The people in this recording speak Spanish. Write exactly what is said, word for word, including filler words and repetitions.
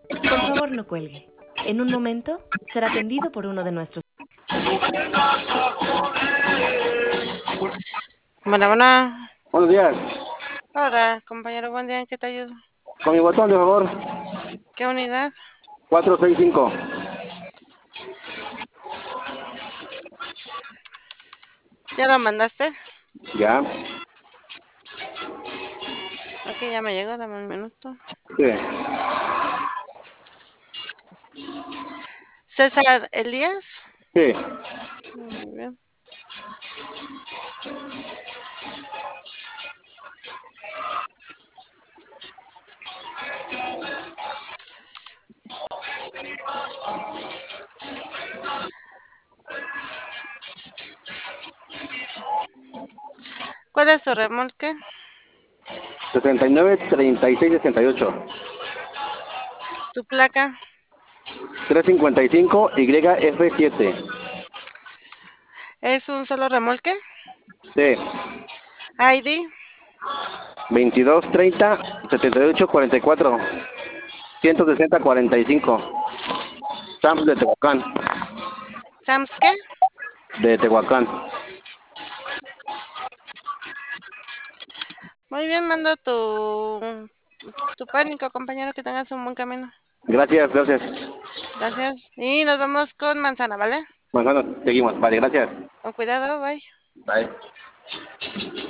Por favor, no cuelgue. En un momento será atendido por uno de nuestros. Bueno, bueno. Buenos días. Hola, compañero, buen día, ¿en qué te ayudo? Con mi botón, de favor. ¿Qué unidad? cuatro seis cinco. ¿Ya lo mandaste? Ya. Ok, ya me llegó, dame un minuto. Sí. César Elías. Sí. Muy bien. ¿Cuál es tu remolque? sesenta y nueve, treinta y seis, sesenta y ocho. ¿Tu placa? trescientos cincuenta y cinco Y F siete. ¿Es un solo remolque? Sí. I D. veintidós, treinta, setenta y ocho, cuarenta y cuatro. ciento sesenta, cuarenta y cinco. Sams de Tehuacán. ¿Sams qué? De Tehuacán. Muy bien, mando tu, tu pánico, compañero, que tengas un buen camino. Gracias, gracias. Gracias. Y nos vamos con manzana, ¿vale? Bueno, seguimos. Vale, gracias. Con cuidado, bye. Bye.